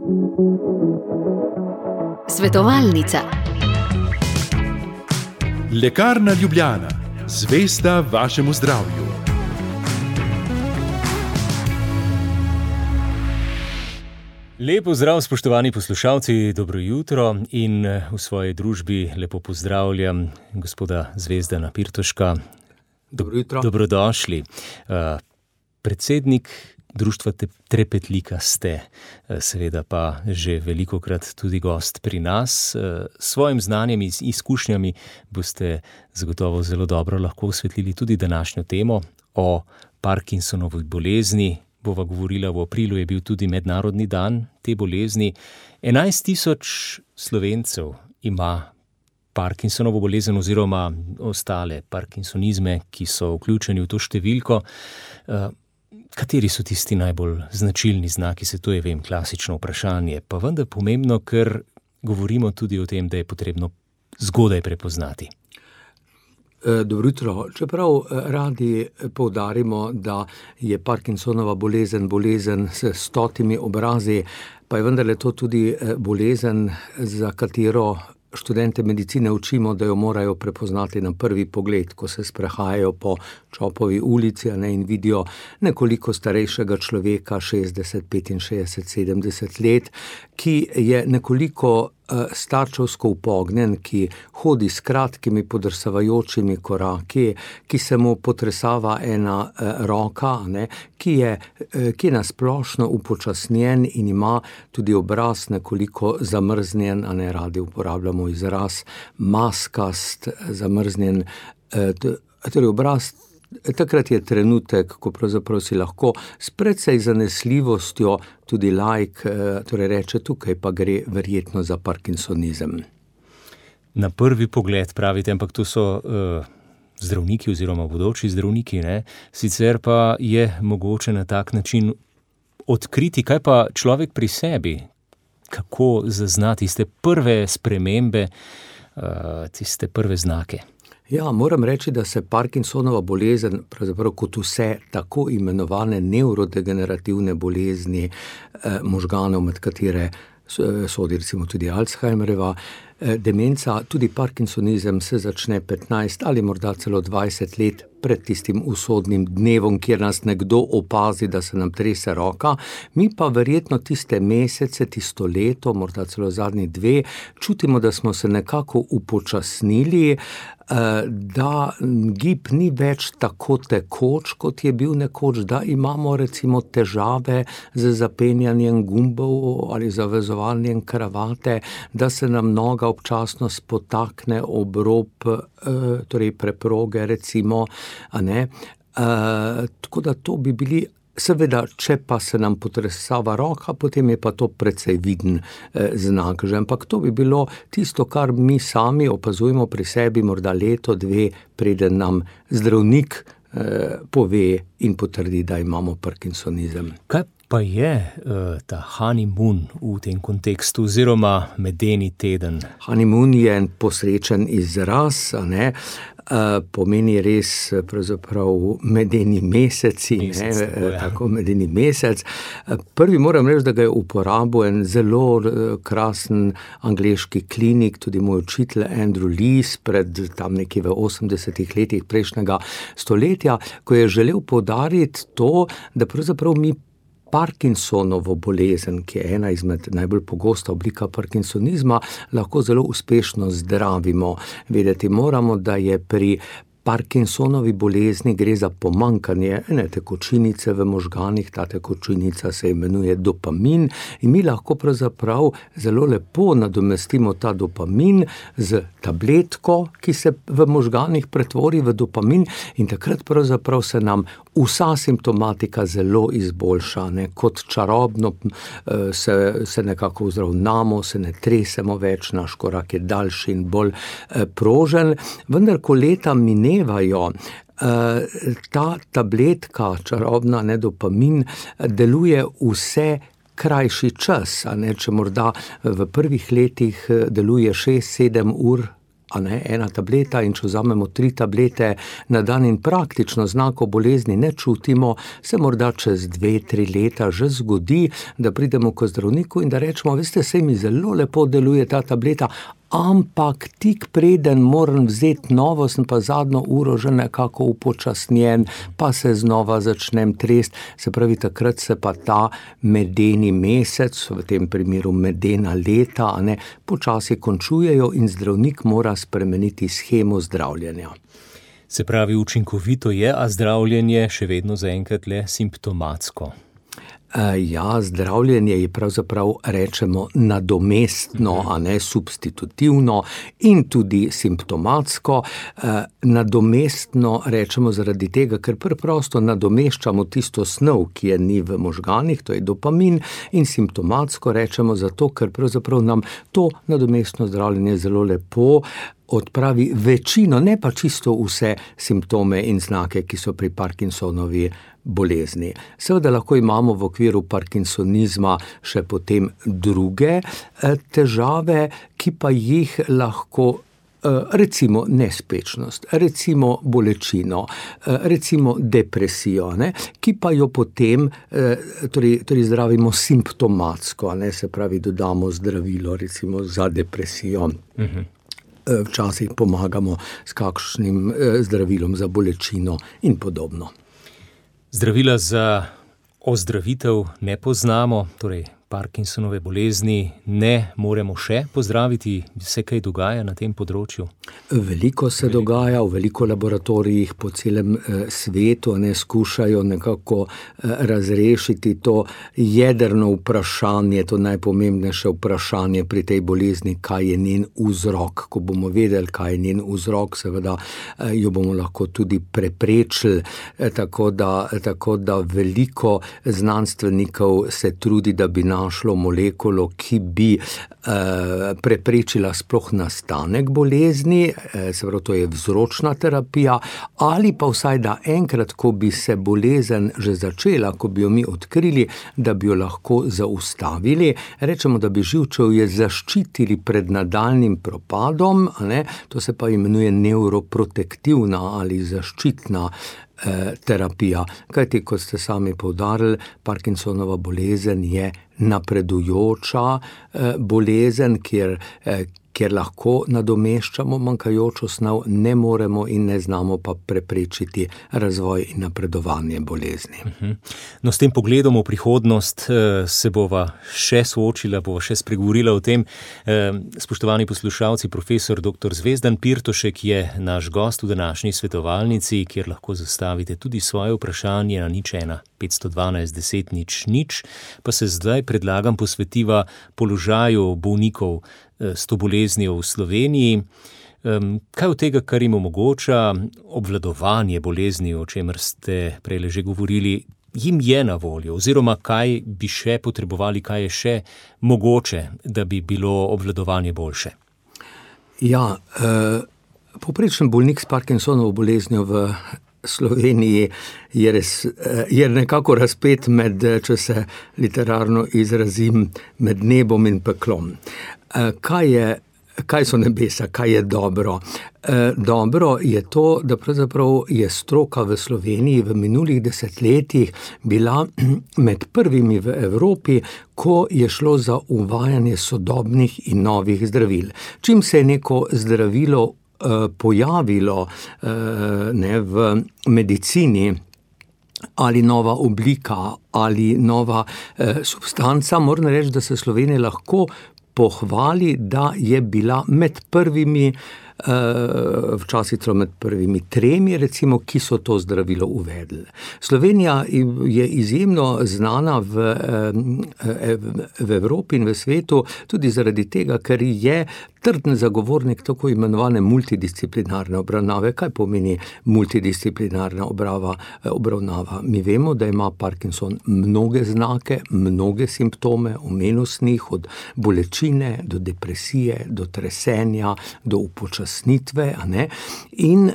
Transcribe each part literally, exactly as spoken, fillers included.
Svetovalnica. Lekarna Ljubljana, zvesta vašemu zdravju. Lep pozdrav, spoštovani poslušalci, dobro jutro in v svoji družbi lepo pozdravljam gospoda Zvezdana Pirtoška. Dobro jutro. Dobrodošli. Predsednik društva Trepetlika ste, seveda pa že velikokrat tudi gost pri nas. S svojim znanjem in izkušnjami boste zagotovo zelo dobro lahko osvetlili tudi današnjo temo o Parkinsonovi bolezni. Bova govorila, v aprilu je bil tudi mednarodni dan te bolezni. enajst tisoč Slovencev ima Parkinsonovo bolezen oziroma ostale parkinsonizme, ki so vključeni v to številko. Kateri so tisti najbolj značilni znaki? Se to je, vem, klasično vprašanje, pa vendar pomembno, ker govorimo tudi o tem, da je potrebno zgodaj prepoznati. Dobro jutro. Čeprav radi poudarimo, da je Parkinsonova bolezen bolezen s stotimi obrazi, pa je vendarle to tudi bolezen, za katero študente medicine učimo, da jo morajo prepoznati na prvi pogled, ko se sprehajajo po Čopovi ulici, ne, in vidijo nekoliko starejšega človeka, šestdeset, petinšestdeset, sedemdeset let, ki je nekoliko starčevsko upognjen, ki hodi s kratkimi podrsavajočimi koraki, ki se mu potresava ena roka, ne, ki je, ki je nasplošno upočasnjen in ima tudi obraz nekoliko zamrznjen, a ne radi uporabljamo izraz maskast, zamrznjen, torej obraz. Takrat je trenutek, ko pravzaprav si lahko s precej zanesljivostjo tudi laik, torej reče, tukaj pa gre verjetno za parkinsonizem. Na prvi pogled pravite, ampak to so uh, zdravniki oziroma bodoči zdravniki, ne? Sicer pa je mogoče na tak način odkriti, kaj pa človek pri sebi, kako zaznati tiste prve spremembe, uh, tiste prve znake. Ja, moram reči, da se Parkinsonova bolezen, pravzaprav kot vse tako imenovane nevrodegenerativne bolezni eh, možganov, med katere sodi recimo tudi Alzheimerjeva eh, demenca, tudi Parkinsonizem se začne petnajst ali morda celo dvajset let pred tistim usodnim dnevom, kjer nas nekdo opazi, da se nam trese roka. Mi pa verjetno tiste mesece, tisto leto, morda celo zadnji dve, čutimo, da smo se nekako upočasnili, da gib ni več tako tekoč, kot je bil nekoč, da imamo recimo težave z zapenjanjem gumbov ali zavezovanjem kravate, da se nam noga občasno spotakne ob rob, torej preproge recimo, a ne. Tako da to bi bili, seveda, če pa se nam potresava roka, potem je pa to precej viden eh, znak, že, ampak to bi bilo tisto, kar mi sami opazujemo pri sebi morda leto, dve, preden nam zdravnik eh, pove in potrdi, da imamo parkinsonizem. Kaj pa je uh, ta honeymoon v tem kontekstu oziroma medeni teden? Honeymoon je en posrečen izraz, a ne, uh, pomeni res pravzaprav medeni meseci, mesec, ne, tako, ja. tako medeni mesec. Prvi moram reči, da ga je uporabil en zelo krasen angleški klinik, tudi moj učitelj Andrew Lees, pred tam nekje v osemdesetih letih prejšnjega stoletja, ko je želel poudariti to, da pravzaprav mi Parkinsonovo bolezen, ki je ena izmed najbolj pogosta oblika parkinsonizma, lahko zelo uspešno zdravimo. Vedeti moramo, da je pri Parkinsonovi bolezni gre za pomanjkanje ene tekočinice v možganih, ta tekočinica se imenuje dopamin in mi lahko pravzaprav zelo lepo nadomestimo ta dopamin z tabletko, ki se v možganih pretvori v dopamin in takrat pravzaprav se nam vsa simptomatika zelo izboljša, ne, kot čarobno se, se nekako vzravnamo, se ne tresemo več, naš korak je daljši in bolj prožen, vendar ko leta minevajo, ta tabletka, čarobna, ne, dopamin, deluje vse krajši čas, a ne, če morda v prvih letih deluje šest sedem ur a ne, ena tableta, in če vzamemo tri tablete na dan in praktično znakov bolezni ne čutimo, se morda čez dve, tri leta že zgodi, da pridemo k zdravniku in da rečemo, veste, saj mi zelo lepo deluje ta tableta, ampak tik preden moram vzeti novo, sem pa zadnjo uro že nekako upočasnjen, pa se znova začnem trest. Se pravi, takrat se pa ta medeni mesec, v tem primeru medena leta, a ne, počasi končujejo in zdravnik mora spremeniti shemo zdravljenja. Se pravi, učinkovito je, a zdravljenje še vedno zaenkrat le simptomatsko. Ja, zdravljenje je pravzaprav, rečemo, nadomestno, a ne substitutivno in tudi simptomatsko. Nadomestno rečemo zaradi tega, ker preprosto nadomeščamo tisto snov, ki je ni v možganih, to je dopamin, in simptomatsko rečemo zato, ker pravzaprav nam to nadomestno zdravljenje zelo lepo odpravi večino, ne pa čisto vse simptome in znake, ki so pri Parkinsonovi bolezni. Seveda lahko imamo v okviru parkinsonizma še potem druge težave, ki pa jih lahko, recimo nespečnost, recimo bolečino, recimo depresijo, ne, ki pa jo potem torej, torej zdravimo simptomatsko, ne, se pravi, dodamo zdravilo recimo za depresijo. Uh-huh. Včasih pomagamo s kakšnim zdravilom za bolečino in podobno. Zdravila za ozdravitev ne poznamo, torej Parkinsonove bolezni ne moremo še pozdraviti. Se kaj dogaja na tem področju? Veliko se veliko. dogaja, v veliko laboratorijih po celem eh, svetu ne skušajo nekako eh, razrešiti to jedrno vprašanje, to najpomembnejše vprašanje pri tej bolezni, kaj je njen vzrok. Ko bomo vedeli, kaj je njen vzrok, seveda eh, jo bomo lahko tudi preprečili, eh, tako, da, tako da veliko znanstvenikov se trudi, da bi našlo molekulo, ki bi eh, preprečila sploh nastanek bolezni, eh, se pravi, to je vzročna terapija, ali pa vsaj da enkrat, ko bi se bolezen že začela, ko bi jo mi odkrili, da bi jo lahko zaustavili, rečemo, da bi živčevje zaščitili pred nadaljnjim propadom, ne? To se pa imenuje neuroprotektivna ali zaščitna terapija. Kajti, kot ste sami poudarili, Parkinsonova bolezen je napredujoča bolezen, kjer, kjer lahko nadomeščamo manjkajočo snov, ne moremo in ne znamo pa preprečiti razvoj in napredovanje bolezni. No, s tem pogledom v prihodnost se bova še soočila, bova še spregovorila o tem. Spoštovani poslušalci, profesor doktor Zvezdan Pirtošek je naš gost v današnji svetovalnici, kjer lahko zastavite tudi svoje vprašanje na nič ena petsto dvanajst deset nič nič, pa se zdaj predlagam posvetiva položaju bolnikov s to boleznijo v Sloveniji. Kaj od tega, kar jim omogoča obvladovanje bolezni, o čemer ste prej že govorili, jim je na voljo, oziroma kaj bi še potrebovali, kaj je še mogoče, da bi bilo obvladovanje boljše? Ja, eh, povprečen bolnik s Parkinsonovo boleznijo v Sloveniji je, res, je nekako razpet med, če se literarno izrazim, med nebom in peklom. Kaj je, kaj so nebesa, kaj je dobro? Dobro je to, da pravzaprav je stroka v Sloveniji v minulih desetletjih bila med prvimi v Evropi, ko je šlo za uvajanje sodobnih in novih zdravil. Čim se je neko zdravilo pojavilo ne, v medicini, ali nova oblika, ali nova eh, substanca, moram reči, da se Slovenija lahko pohvali, da je bila med prvimi, eh, včasih celo med prvimi tremi, recimo, ki so to zdravilo uvedli. Slovenija je izjemno znana v, eh, v Evropi in v svetu tudi zaradi tega, ker je trden zagovornik tako imenovane multidisciplinarne obravnave. Kaj pomeni multidisciplinarna obrava, obravnava? Mi vemo, da ima Parkinson mnoge znake, mnoge simptome, omenil sem jih, od bolečine do depresije, do tresenja, do upočasnitve. A ne? In,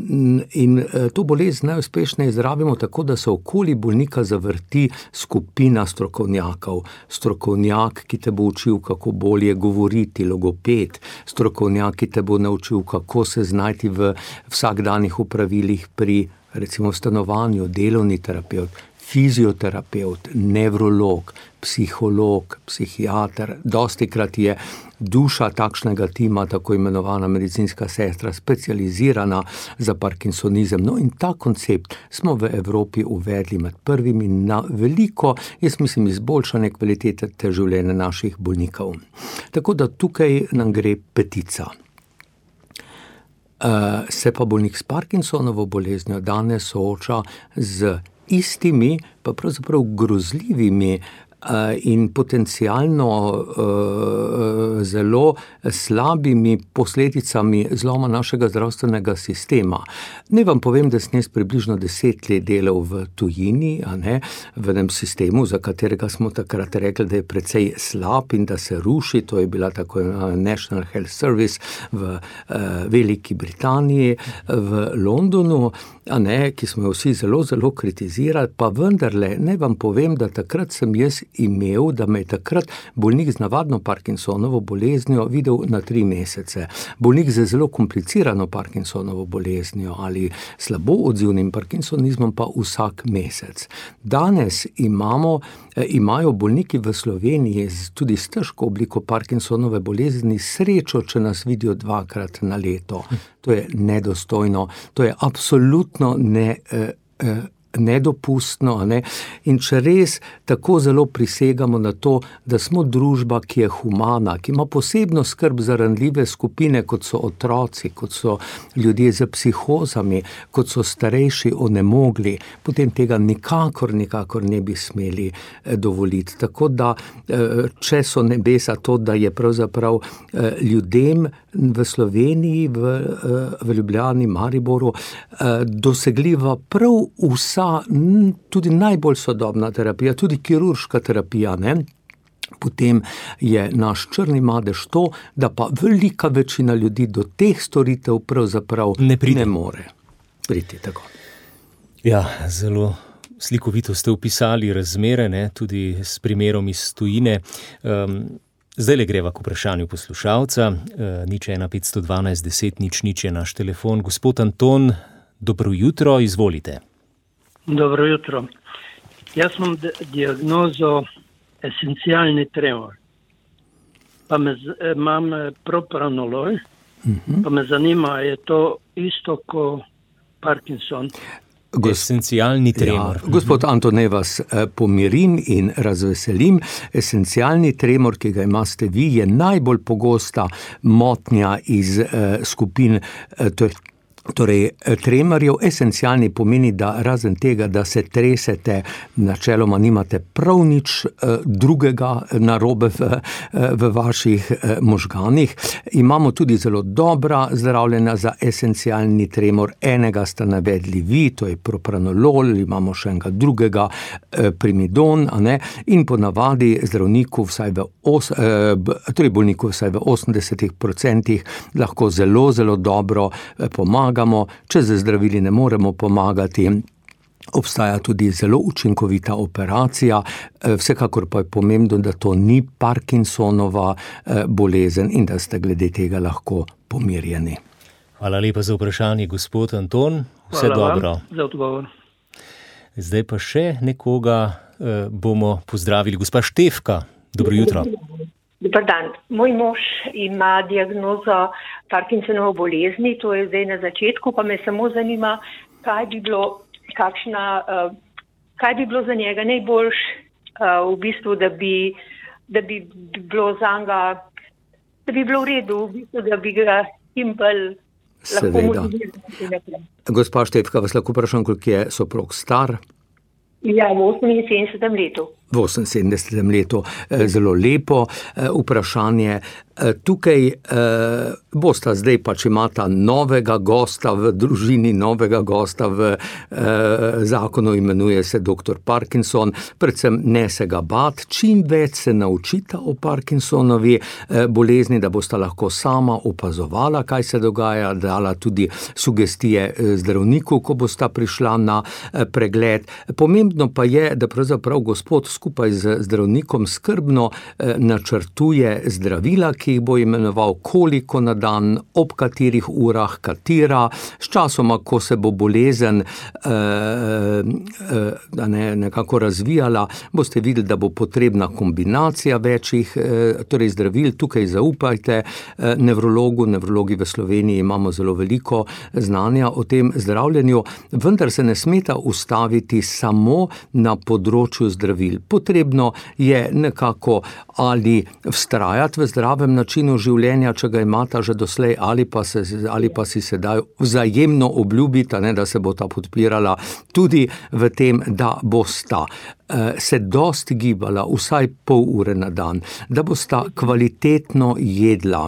in to bolezen najuspešneje zdravimo tako, da se okoli bolnika zavrti skupina strokovnjakov. Strokovnjak, ki te bo učil, kako bolje govoriti, logoped, svet. Strokovnjaki te bo naučil, kako se znajti v vsakdanjih opravilih pri recimo stanovanju, delovni terapevt, fizioterapeut, nevrolog, psiholog, psihiater. Dostikrat je duša takšnega tima, tako imenovana medicinska sestra, specializirana za parkinsonizem. No in ta koncept smo v Evropi uvedli med prvimi na veliko, jaz mislim, izboljšanje kvalitete življenja naših bolnikov. Tako da tukaj nam gre petica. Uh, se pa bolnik s Parkinsonovo boleznijo danes sooča z istimi, pa pravzaprav grozljivimi in potencialno uh, zelo slabimi posledicami zloma našega zdravstvenega sistema. Ne vam povem, da sem jaz približno deset let delal v tujini, a ne, v enem sistemu, za katerega smo takrat rekli, da je precej slab in da se ruši. To je bila tako National Health Service v uh, Veliki Britaniji, v Londonu, a ne, ki smo jo vsi zelo, zelo kritizirali, pa vendarle, ne vam povem, da takrat sem jaz imel, da me je takrat bolnik z navadno Parkinsonovo boleznijo videl na tri mesece. Bolnik z zelo komplicirano Parkinsonovo boleznijo ali slabo odzivnim Parkinsonizmom pa vsak mesec. Danes imamo, imajo bolniki v Sloveniji tudi s težko obliko Parkinsonove bolezni srečo, če nas vidijo dvakrat na leto. To je nedostojno, to je absolutno ne, eh, eh, nedopustno, ne? In če res tako zelo prisegamo na to, da smo družba, ki je humana, ki ima posebno skrb za ranljive skupine, kot so otroci, kot so ljudje z psihozami, kot so starejši onemogli, potem tega nikakor, nikakor ne bi smeli dovoliti. Tako da, če so nebesa to, da je pravzaprav ljudem v Sloveniji, v, v Ljubljani, Mariboru, dosegljiva prav vsa, tudi najbolj sodobna terapija, tudi kirurška terapija, ne? Potem je naš črni madež to, da pa velika večina ljudi do teh storitev pravzaprav ne, ne more priti tako. Ja, zelo slikovito ste opisali razmere, ne? Tudi s primerom iz tujine. Um, Zdaj le greva k vprašanju poslušalca. E, nič ena petsto dvanajst deset nič nič je naš telefon. Gospod Anton, dobro jutro, izvolite. Dobro jutro. Jaz imam diagnozo esencialni tremor. Pa me, imam propranolol, uh-huh. Pa me zanima, je to isto kot Parkinson? Esencialni tremor. Ja, gospod Anton, naj vas pomirim in razveselim. Esencialni tremor, ki ga imate vi, je najbolj pogosta motnja iz uh, skupin uh, Torej, tremorjev. Esencialni pomeni, da razen tega, da se tresete, načeloma nimate prav nič drugega narobe v, v vaših možganih. Imamo tudi zelo dobra zdravljenja za esencialni tremor. Enega ste navedli vi, to je propranolol, imamo še enega drugega, primidon, a ne? In ponavadi zdravniku vsaj v os, torej bolniku vsaj v osemdesetih procentih lahko zelo, zelo dobro pomaga. Če z zdravili ne moremo pomagati, obstaja tudi zelo učinkovita operacija. Vsekakor pa je pomembno, da to ni Parkinsonova bolezen in da ste glede tega lahko pomirjeni. Hvala lepa za vprašanje, gospod Anton. Vse Hvala dobro. Za odgovor. Zdaj pa še nekoga eh, bomo pozdravili. Gospa Štefka, dobro jutro. Dobar dan. Moj mož ima diagnozo Parkinsonovo bolezni, to je zdaj na začetku, pa me samo zanima, kaj bi bilo, kakšna, uh, kaj bi bilo za njega najboljš, uh, v bistvu, da bi, da bi bilo za njega, da bi bilo v redu, v bistvu, da bi ga čim bolj lahko motivirali. Gospa Štefka, vas lahko vprašam, koliko je soprog star? Ja, v oseminsedemdesetem letu. V oseminsedemdesetem letu. Zelo lepo vprašanje. Tukaj bosta zdaj pač imata novega gosta v družini, novega gosta v zakonu, imenuje se doktor Parkinson. Predvsem ne se ga bat, čim več se naučita o Parkinsonovi bolezni, da bosta lahko sama opazovala, kaj se dogaja, dala tudi sugestije zdravniku, ko bosta prišla na pregled. Pomembno pa je, da pravzaprav gospod skupaj z zdravnikom skrbno načrtuje zdravila, ki jih bo imenoval, koliko na dan, ob katerih urah, katera, s časoma, ko se bo bolezen da ne, nekako razvijala, boste videli, da bo potrebna kombinacija večjih torej zdravil. Tukaj zaupajte nevrologu, nevrologi v Sloveniji imamo zelo veliko znanja o tem zdravljenju, vendar se ne smeta ustaviti samo na področju zdravil. Potrebno je nekako ali vztrajati v zdravem načinu življenja, če ga imata že doslej, ali pa, se, ali pa si sedaj vzajemno obljubita, ne, da se bo ta podpirala tudi v tem, da bosta se dosti gibala, vsaj pol ure na dan, da bosta kvalitetno jedla.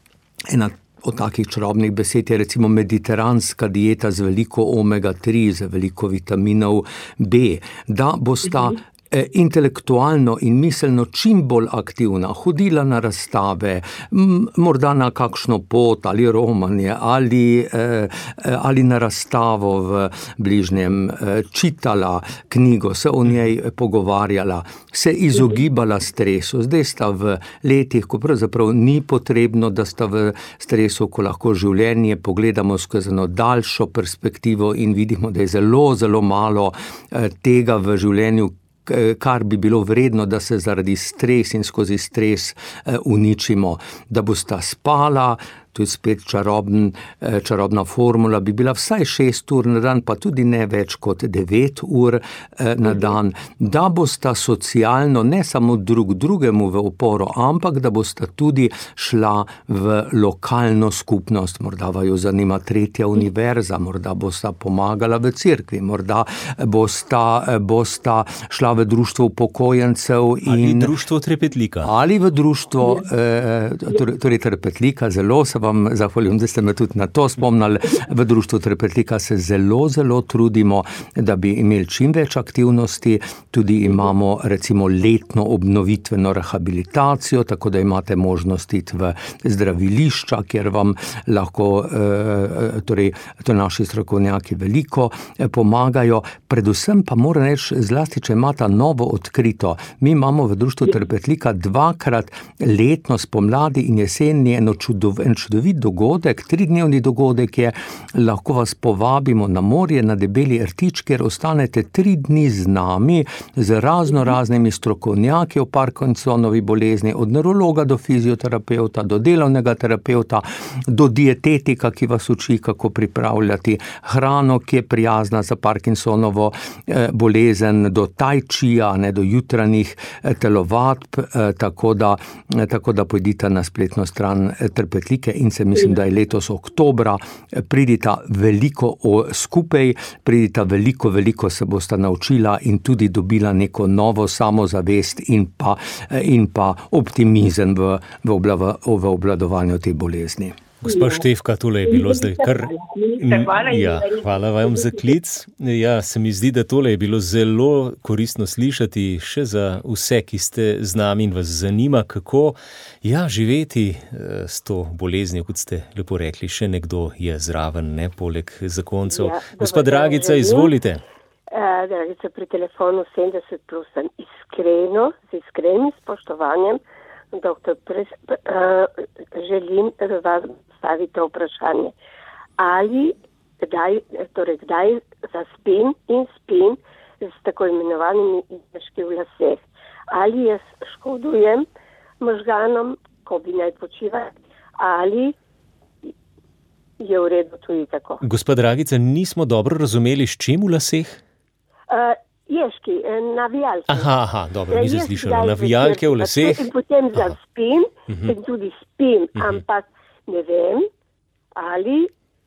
Ena od takih čarobnih besed je recimo mediteranska dieta z veliko omega tri, z veliko vitaminov B, da bosta intelektualno in miselno čim bolj aktivna, hodila na razstave, morda na kakšno pot ali romanje ali, ali na razstavo v bližnjem, čitala knjigo, se o njej pogovarjala, se izogibala stresu. Zdaj sta v letih, ko pravzaprav ni potrebno, da sta v stresu, ko lahko življenje pogledamo skozi eno daljšo perspektivo in vidimo, da je zelo, zelo malo tega v življenju, kar bi bilo vredno, da se zaradi stres in skozi stres uničimo, da bosta spala. To je spet čaroben, čarobna formula, bi bila vsaj šest ur na dan, pa tudi ne več kot devet ur na dan, da bosta socialno ne samo drug drugemu v oporo, ampak da bosta tudi šla v lokalno skupnost, morda vaju zanima tretja univerza, morda bosta pomagala v cerkvi, morda bosta, bosta šla v društvo upokojencev in ali društvo Trepetlika. Ali v društvo, torej, torej Trepetlika, zelo se vam zahvaljujem, da ste me tudi na to spomnili. V društvu Trepetlika se zelo, zelo trudimo, da bi imeli čim več aktivnosti. Tudi imamo recimo letno obnovitveno rehabilitacijo, tako da imate možnost iti v zdravilišča, kjer vam lahko torej, to naši strokovnjaki veliko pomagajo. Predvsem pa moram reči, zlasti, če imata novo odkrito. Mi imamo v društvu Trepetlika dvakrat letno spomladi in jeseni eno čudov, en čudovit dogodek, tridnevni dogodek je, lahko vas povabimo na morje, na Debeli rtič, kjer ostanete tri dni z nami, z razno raznimi strokovnjaki o Parkinsonovi bolezni, od neurologa do fizioterapeuta, do delovnega terapeuta, do dietetika, ki vas uči, kako pripravljati hrano, ki je prijazna za Parkinsonovo bolezen, do tai čija, ne, do jutranjih telovadb, tako da, tako da pojdite na spletno stran Trepetlike in se mislim, da je letos oktobra, pridita veliko o, skupaj, pridita veliko, veliko se bosta naučila in tudi dobila neko novo samozavest in pa, in pa optimizem v, v, oblava, v obvladovanju te bolezni. Gospa Štefka, tole je bilo zdaj kar... Ja, hvala vam za klic. Ja, se mi zdi, da tole je bilo zelo koristno slišati še za vse, ki ste z nami in vas zanima, kako ja, živeti s to boleznijo, kot ste lepo rekli, še nekdo je zraven, ne, poleg zakoncev. Ja, Gospa Dragica, izvolite. Uh, Dragica, pri telefonu sedemdeset plus sem iskreno, z iskrenim spoštovanjem, doktor Pres, uh, želim vas staviti to vprašanje. Ali kdaj, torej kdaj zaspim in spim s tako imenovanimi izmeški v laseh? Ali jaz škodujem možganom, ko bi naj počivali, ali je v redu tudi tako? Gospa Dragica, nismo dobro razumeli, s čim v laseh? Uh, Ježki, navijalke. Aha, aha, dobro, nisem slišala. Navijalke v laseh. In potem zaspim, aha. In tudi spim, aha. Ampak ne vem, ali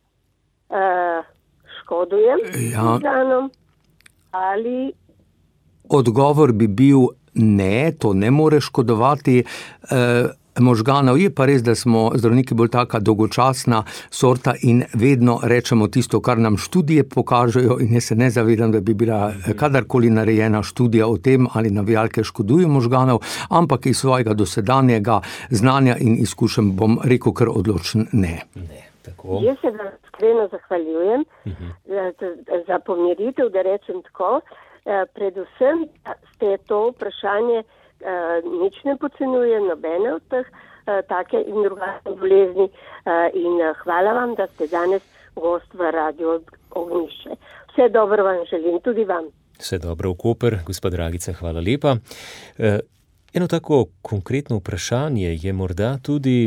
uh, škodujem ja. možganom, ali... Odgovor bi bil ne, to ne more škodovati uh, možganov. Je pa res, da smo zdravniki bolj taka dolgočasna sorta in vedno rečemo tisto, kar nam študije pokažejo, in jaz se ne zavedam, da bi bila kadarkoli narejena študija o tem, ali navijalke škodujo možganov, ampak iz svojega dosedanjega znanja in izkušenj bom rekel kar odločen ne. Ne, tako. Jaz se vam iskreno zahvaljujem uh-huh. za, za pomiritev, da rečem tako, Predvsem ste to vprašanje nič ne podcenjuje, nobene od teh take in drugačne bolezni in hvala vam, da ste danes gost v Radio Ognjišče. Vse dobro vam želim, tudi vam. Vse dobro v Koper, gospa Dragica, hvala lepa. Eno tako konkretno vprašanje je morda tudi,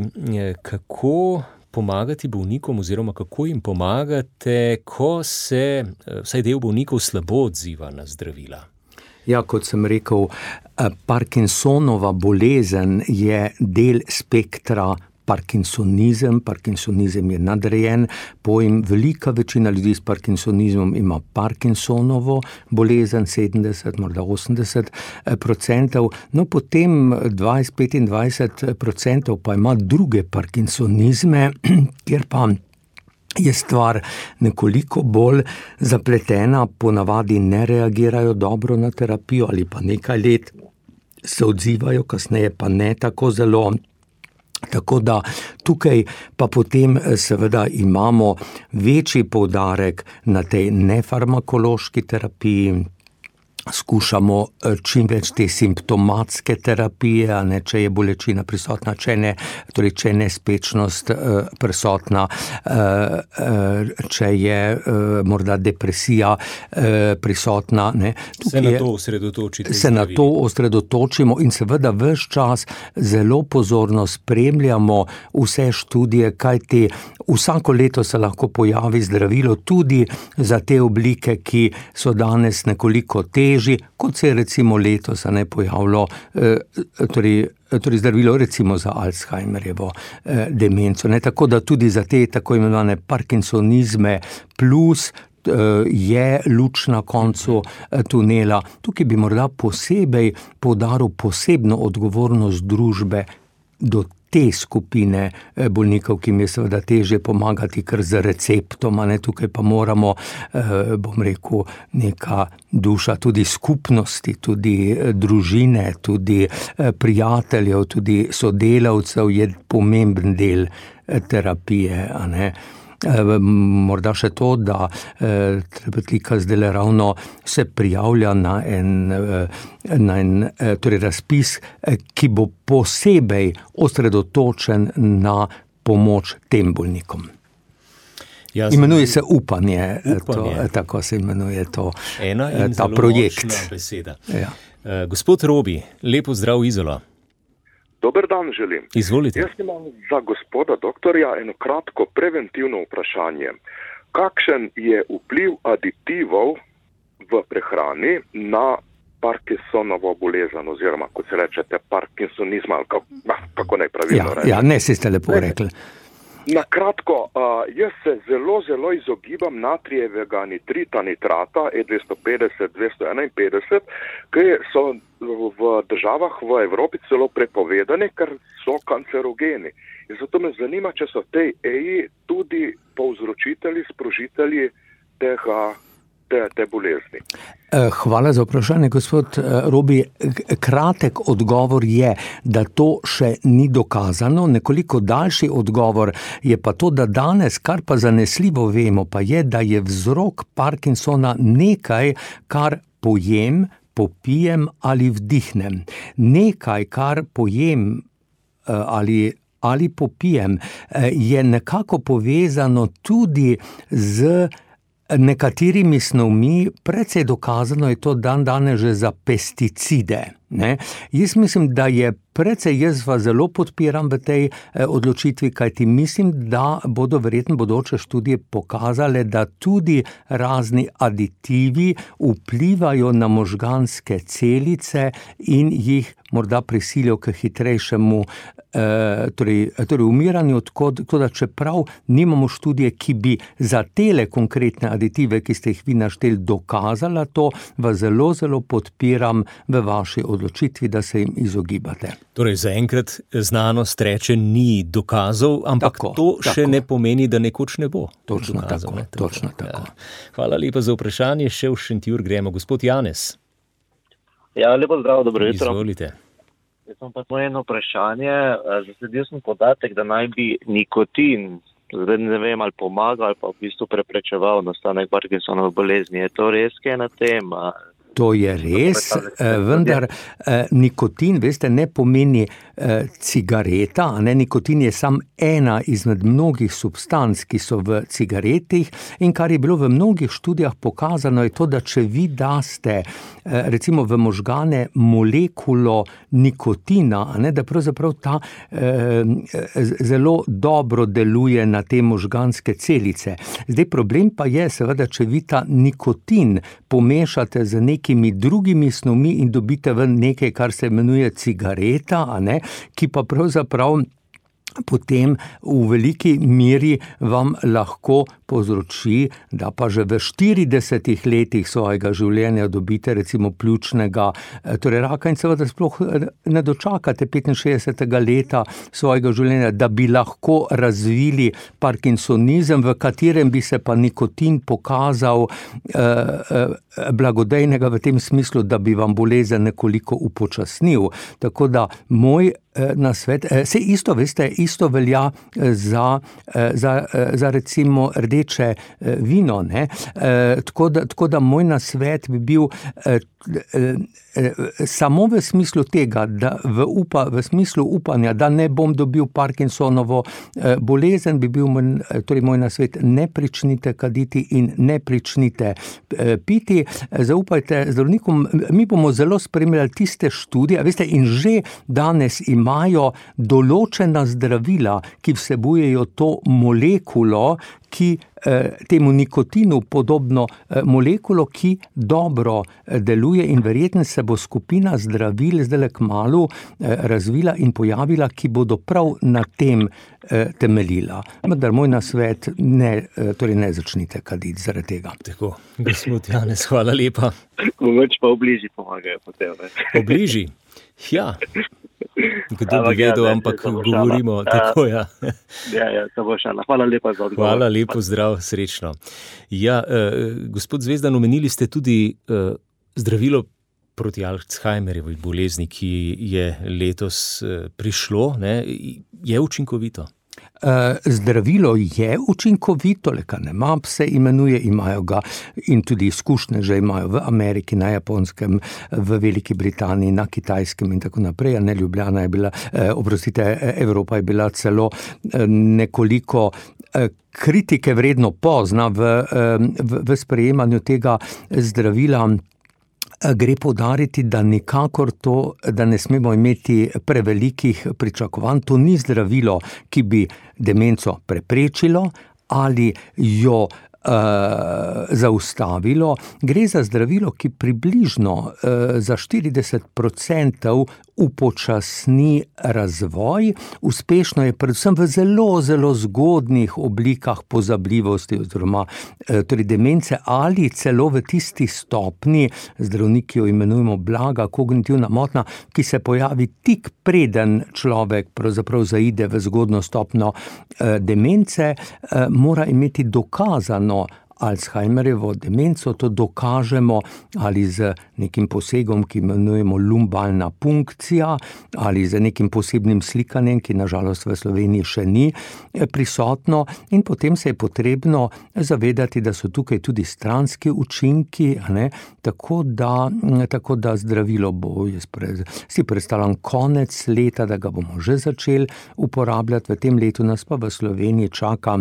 kako pomagati bolnikom oziroma kako jim pomagate, ko se vsaj del bolnikov slabo odziva na zdravila. Ja, kot sem rekel, Parkinsonova bolezen je del spektra Parkinsonizem. Parkinsonizem je nadrejen pojem. Velika večina ljudi s Parkinsonizmom ima Parkinsonovo bolezen, sedemdeset, morda osemdeset procentov. No, potem dvajset, petindvajset procentov pa ima druge Parkinsonizme, kjer pa je stvar nekoliko bolj zapletena, ponavadi ne reagirajo dobro na terapijo ali pa nekaj let se odzivajo, kasneje pa ne tako zelo. Tako da tukaj pa potem seveda imamo večji poudarek na tej nefarmakološki terapiji, skušamo čim več te simptomatske terapije, a ne, če je bolečina prisotna, če ne, torej če je nespečnost uh, prisotna, uh, uh, če je uh, morda depresija uh, prisotna. Ne. Se na to osredotočite. Se na to osredotočimo in seveda ves čas zelo pozorno spremljamo vse študije, kajti vsako leto se lahko pojavi zdravilo tudi za te oblike, ki so danes nekoliko težji, kot se je recimo letos ne pojavilo eh, torej, torej zdravilo recimo za Alzheimerjevo eh, demenco. Ne? Tako da tudi za te tako imenovane Parkinsonizme plus je luč na koncu tunela. Tukaj bi morda posebej poudaril posebno odgovornost družbe do te skupine bolnikov, ki jim je seveda težje pomagati kar z receptom, a ne, tukaj pa moramo, bom rekel, neka duša tudi skupnosti, tudi družine, tudi prijateljev, tudi sodelavcev je pomemben del terapije, a ne. Morda še to, da Trebetlika zdaj ravno se prijavlja na en, na en torej razpis, ki bo posebej osredotočen na pomoč tem bolnikom. Ja, imenuje se upanje, upanje. To, tako se imenuje to, Ena in ta projekt. Beseda. Ja. Gospod Robi, lepo zdrav Izola. Dober dan želim. Izvolite. Jaz imam za gospoda doktorja eno kratko preventivno vprašanje. Kakšen je vpliv aditivov v prehrani na Parkinsonovo bolezen, oziroma, kot se rečete, Parkinsonizma, ali kako, kako naj pravilno ja, reči? Ja, ne, si ste lepo ne. rekli. Na kratko, uh, jaz se zelo, zelo izogibam natrijevega nitrita, nitrata E dvesto petdeset, dvesto enainpetdeset, ki so v državah v Evropi celo prepovedani, ker so kancerogeni. In zato me zanima, če so tej E I tudi povzročitelji, sprožitelji tega Te, te bolezni. Hvala za vprašanje, gospod Robi. Kratek odgovor je, da to še ni dokazano. Nekoliko daljši odgovor je pa to, da danes, kar pa zanesljivo vemo, pa je, da je vzrok Parkinsona nekaj, kar pojem, popijem ali vdihnem. Nekaj, kar pojem ali, ali popijem, je nekako povezano tudi z nekaterimi snovmi, precej dokazano je to dan danes že za pesticide. Ne? Jaz mislim, da je precej, jaz vas zelo podpiram v tej odločitvi, kajti mislim, da bodo verjetno bodoče študije pokazale, da tudi razni aditivi vplivajo na možganske celice in jih morda prisilijo k hitrejšemu eh, torej, torej umiranju, tako da čeprav nimamo študije, ki bi za tele konkretne aditive, ki ste jih vi našteli, dokazala to, vas zelo, zelo podpiram v vaši odločitvi, da se jim izogibate. Torej, zaenkrat znanost reče, ni dokazov, ampak tako, to tako. Še ne pomeni, da nekoč ne bo. Točno dokazov, tako, ne, točno tako. Ja. Hvala lepa za vprašanje, še v Šentjur gremo. Gospod Janez. Ja, lepo zdrav, dobro jutro. Izvolite. Jaz sem pa moje eno vprašanje. Zasledil sem podatek, da naj bi nikotin, zdaj ne vem, ali pomaga, ali pa v bistvu preprečeval nastanek Parkinsonove bolezni. Je to res kaj na tem? To je res, vendar nikotin, veste, ne pomeni cigareta, ne, nikotin je sam ena izmed mnogih substanc, ki so v cigaretih, in kar je bilo v mnogih študijah pokazano, je to, da če vi daste recimo v možgane molekulo nikotina, ne, da pravzaprav ta eh, zelo dobro deluje na te možganske celice. Zdaj problem pa je seveda, če vi ta nikotin pomešate z nekimi drugimi snovmi in dobite ven nekaj, kar se imenuje cigareta, a ne, ki pa pravzaprav potem v veliki meri vam lahko povzroči, da pa že v štiridesetih letih svojega življenja dobite recimo pljučnega, torej raka, in seveda sploh ne dočakate petinšestdesetega leta svojega življenja, da bi lahko razvili parkinsonizem, v katerem bi se pa nikotin pokazal eh, eh, blagodejnega v tem smislu, da bi vam bolezen nekoliko upočasnil. Tako da moj na svet, se isto, veste, isto velja za, za, za recimo rdeče vino, ne. Tako da, tako da moj nasvet bi bil samo v smislu tega, da v, upa, v smislu upanja, da ne bom dobil Parkinsonovo bolezen, bi bil moj, torej moj nasvet, ne pričnite kaditi in ne pričnite piti. Zaupajte zdravnikom, mi bomo zelo spremljali tiste študije, veste, in že danes imajo določena zdravila, ki vsebujejo to molekulo, ki eh, temu nikotinu podobno eh, molekulo, ki dobro eh, deluje, in verjetno se bo skupina zdravil zdaj kmalu eh, razvila in pojavila, ki bodo prav na tem eh, temeljila. Vendar moj nasvet, ne, eh, torej ne začnite kaditi zaradi tega. Tako, gospod Janez, hvala lepa. Mogoče pa obliži pomagajo potem. Obliži? Ja. Kdo bi vedel, ampak govorimo tako, ja. Ja, ja, to bo šala. Hvala lepa za odgovor. Hvala, lepo zdrav, srečno. Ja, eh, gospod Zvezdan, omenili ste tudi eh, zdravilo proti Alzheimerjevi bolezni, ki je letos eh, prišlo, ne, je učinkovito? Zdravilo je učinkovito, lecanemab se imenuje, imajo ga in tudi izkušnje že imajo v Ameriki, na Japonskem, v Veliki Britaniji, na Kitajskem in tako naprej. Ne, Ljubljana je bila, oprostite, Evropa je bila celo nekoliko kritike vredno pozna v, v, v sprejemanju tega zdravila. Gre poudariti, da nikakor to, da ne smemo imeti prevelikih pričakovanj. To ni zdravilo, ki bi demenco preprečilo ali jo uh, zaustavilo. Gre za zdravilo, ki približno uh, za štirideset procentov upočasni razvoj. Uspešno je predvsem v zelo, zelo zgodnih oblikah pozabljivosti oziroma torej demence ali celo v tisti stopni, zdravniki jo imenujemo blaga kognitivna motnja, ki se pojavi tik preden človek pravzaprav zaide v zgodno stopno demence, mora imeti dokazano Alzheimerjevo demenco. To dokažemo ali z nekim posegom, ki imenujemo lumbalna punkcija, ali z nekim posebnim slikanjem, ki nažalost v Sloveniji še ni prisotno, in potem se je potrebno zavedati, da so tukaj tudi stranski učinki, ne? Tako da, tako da zdravilo bo, jaz pre, si predstavljam konec leta, da ga bomo že začeli uporabljati. V tem letu nas pa v Sloveniji čaka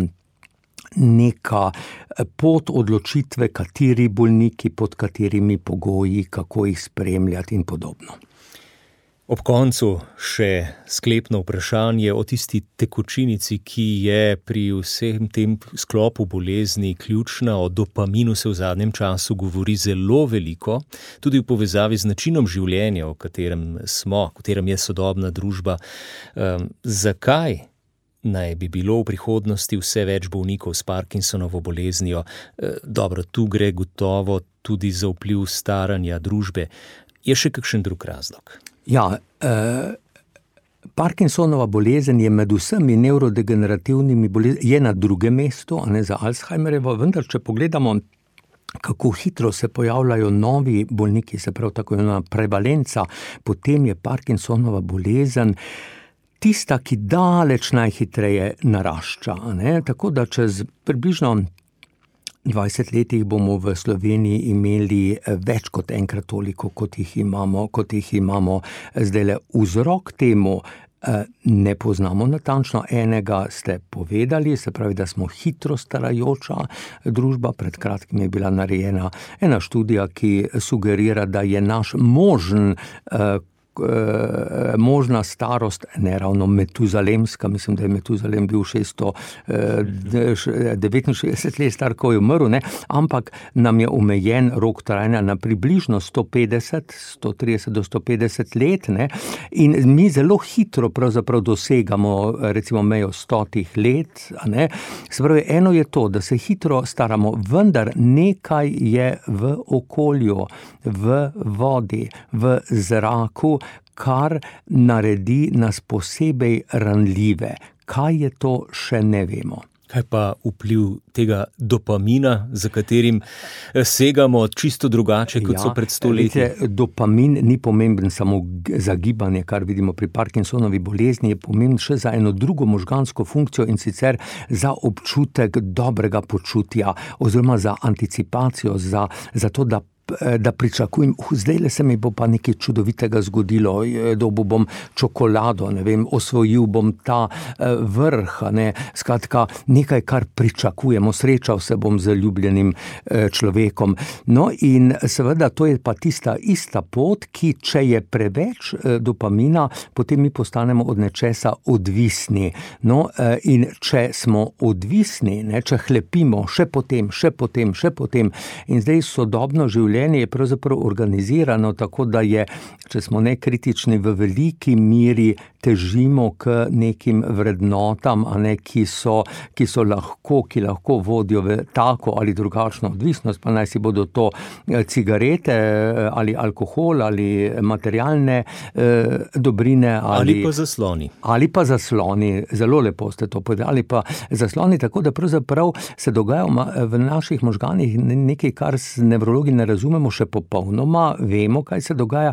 neka pot odločitve, kateri bolniki, pod katerimi pogoji, kako jih spremljati in podobno. Ob koncu še sklepno vprašanje o tisti tekočinici, ki je pri vsem tem sklopu bolezni ključna. O dopaminu se v zadnjem času govori zelo veliko, tudi v povezavi z načinom življenja, v katerem smo, v katerem je sodobna družba. Um, zakaj naj bi bilo v prihodnosti vse več bolnikov s Parkinsonovo boleznijo? Dobro, tu gre gotovo tudi za vpliv staranja družbe. Je še kakšen drug razlog? Ja, eh, Parkinsonova bolezen je med vsemi nevrodegenerativnimi boleznimi, je na drugem mestu, a ne za Alzheimerjevo, vendar če pogledamo, kako hitro se pojavljajo novi bolniki, se prav tako ena prevalenca, potem je Parkinsonova bolezen tista, ki daleč najhitreje narašča, ne? Tako da čez približno dvajset letih bomo v Sloveniji imeli več kot enkrat toliko, kot jih imamo, kot jih imamo zdajle. Vzrok temu ne poznamo natančno, enega ste povedali, se pravi, da smo hitro starajoča družba. Pred kratkim je bila narejena ena študija, ki sugerira, da je naš možen možna starost, ne ravno metuzalemska, mislim, da je Metuzalem bil šeststo devetinšestdeset let star, ko je umrl, ne, ampak nam je omejen rok trajanja na približno sto petdeset, sto trideset do sto petdeset let, ne, in mi zelo hitro pravzaprav dosegamo recimo mejo stotih let, a ne. Se pravi, eno je to, da se hitro staramo, vendar nekaj je v okolju, v vodi, v zraku, kar naredi nas posebej ranljive. Kaj je to, še ne vemo. Kaj pa vpliv tega dopamina, za katerim segamo čisto drugače, kot ja, so pred stoletji? Dopamin ni pomemben samo za gibanje, kar vidimo pri Parkinsonovi bolezni, je pomemben še za eno drugo možgansko funkcijo, in sicer za občutek dobrega počutja oziroma za anticipacijo, za, za to, da da pričakujem, uh, zdajle se mi bo pa nekaj čudovitega zgodilo, dobil bom čokolado, ne vem, osvojil bom ta uh, vrh, ne, skratka, nekaj, kar pričakujemo, srečal se bom z ljubljenim uh, človekom. No, in seveda to je pa tista ista pot, ki, če je preveč uh, dopamina, potem mi postanemo od nečesa odvisni. No, uh, in če smo odvisni, ne, če hlepimo še potem, še potem, še potem, in zdaj sodobno življenje je pravzaprav organizirano tako, da je, če smo nekritični, v veliki miri težimo k nekim vrednotam, a ne, ki so, ki so lahko, ki lahko vodijo v tako ali drugačno odvisnost, pa naj si bodo to cigarete ali alkohol ali materialne eh, dobrine. Ali, ali pa zasloni. Ali pa zasloni, zelo lepo ste to povedali, ali pa zasloni, tako da pravzaprav se dogaja v naših možganih nekaj, kar nevrologi ne razumemo še popolnoma, vemo, kaj se dogaja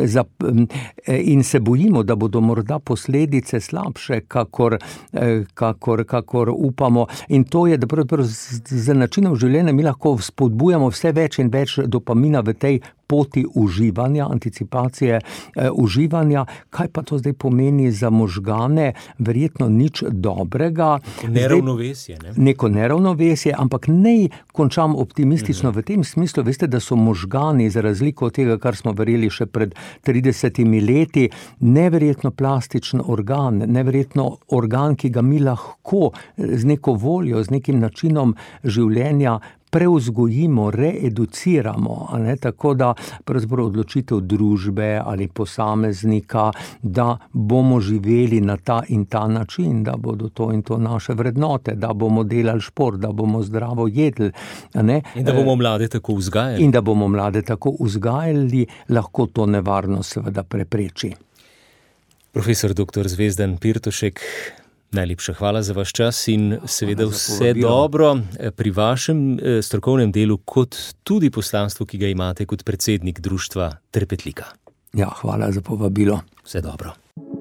in se bojimo, da bodo morda posledice slabše, kakor, kakor, kakor upamo. In to je, da pravzaprav z načinom življenja mi lahko spodbujamo vse več in več dopamina v tej poti uživanja, anticipacije eh, uživanja. Kaj pa to zdaj pomeni za možgane? Verjetno nič dobrega. Neravnovesje, ne? Neko neravnovesje, ampak ne končam optimistično v tem smislu, veste, da so možgani, za razliko od tega, kar smo verjeli še pred tridesetimi leti, neverjetno plastičen organ, neverjetno organ, ki ga mi lahko z neko voljo, z nekim načinom življenja preuzgojimo, reeduciramo, a ne, tako da pravzaprav odločitev družbe ali posameznika, da bomo živeli na ta in ta način, da bodo to in to naše vrednote, da bomo delali šport, da bomo zdravo jedli, a ne. In da bomo mlade tako vzgajali. In da bomo mlade tako vzgajali, lahko to nevarnost seveda prepreči. Profesor doktor Zvezdan Pirtošek, najlepša hvala za vaš čas in seveda vse dobro pri vašem strokovnem delu, kot tudi poslanstvu, ki ga imate kot predsednik društva Trepetlika. Ja, hvala za povabilo. Vse dobro.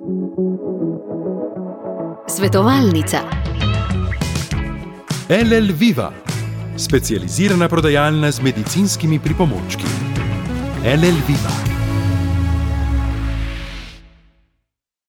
Svetovalnica. L L Viva, specializirana prodajalna z medicinskimi pripomočki. L L Viva.